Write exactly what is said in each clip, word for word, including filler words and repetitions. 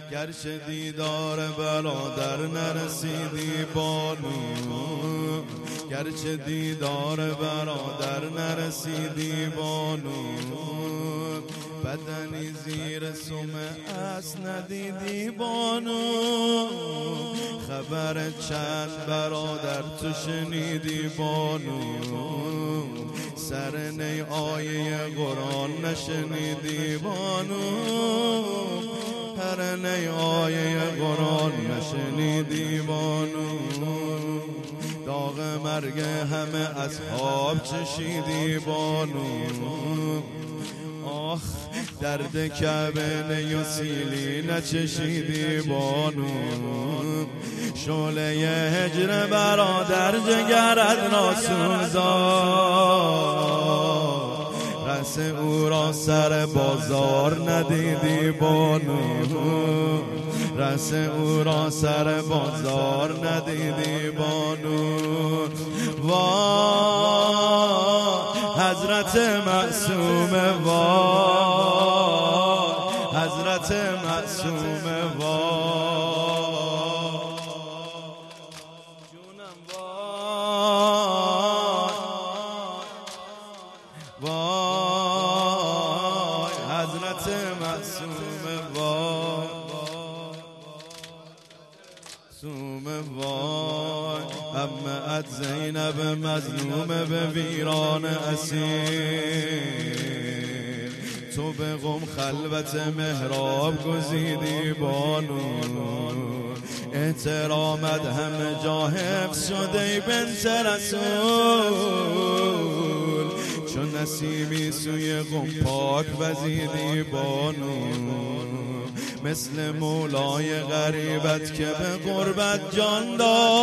گرچه دیدار برادر نرسیدی بانو، گرچه دیدار برادر نرسیدی بانو، بدنی زیر سومه از ندیدی بانو، خبر چند برادر تو شنیدی بانو، سر نی آیه قرآن نشنیدی بانو، هر نی آیه قرآن نشنیدی بانو، داغ مرگ همه اصحاب چشیدی بانو، آخ درد کعبه نیوسیلی نچشیدی بانو، شعله هجر برادر جگرت را سوزان، رس او را سر بازار ندیدی بانو، رس او را سر بازار ندیدی بانو، وای حضرت معصوم، وای حضرت معصوم، وای جونم، وای وای حضرت معصوم، وای معصوم، وای امت زینب مظلوم به ویران اسیر، تو به قم خلوت محراب گزیدی بانو، احترامت همه جا حفظ شده بنت رسول، چون نسیمی سوی قم پاک وزیدی بانو، مثل مولای غریبت که به غربت جان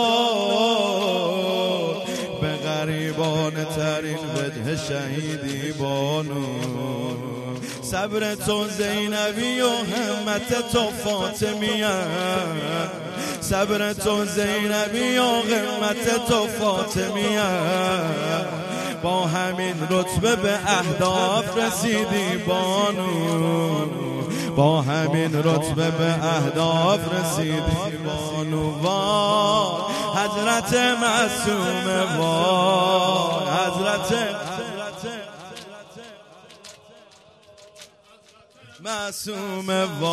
داد، به غریبان ترین وجه شهیدی بانو، صبر تو زینبی و همت تو فاطمیه، صبر تو زینبی و همت تو فاطمیه، با همین رتبه به اهداف رسیدی بانو، با همین رتبه به اهداف رسیدی بانو، وای حضرت معصوم، وای حضرت معصوم،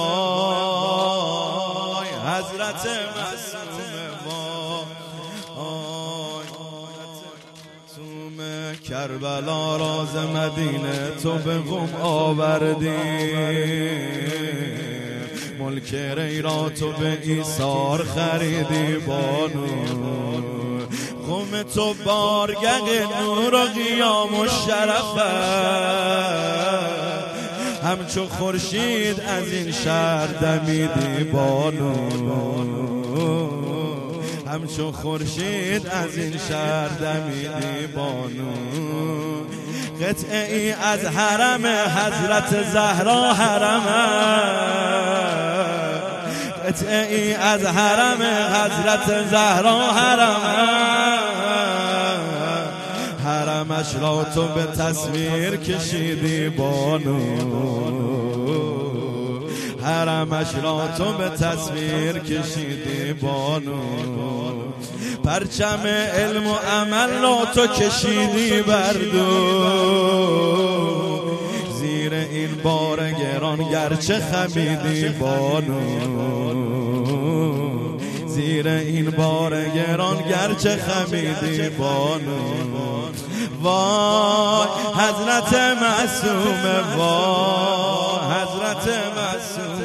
وای حضرت معصوم، وای کربلا راز مدینه تو به قم آوردی، ملک ری را تو به ایثار خریدی بانو، قم تو بارگه نور و قیام و شرفه، همچو خورشید از این شهر دمیدی بانو، همچو خورشید از این شهر دمیدی بانو، قطعه ای از حرم حضرت زهرا حرمه، قطعه ای از حرم حضرت زهرا حرمه، حرمش را تو به تصویر کشیدی بانو، حرمش را تو به تصویر کشیدی بانو، پرچم علم و عمل را تو کشیدی بر دو، زیر این بار گران گرچه خمیدی بانو، زیر این بار گران گرچه خمیدی بانو، وای حضرت معصوم، وای حضرت معصوم،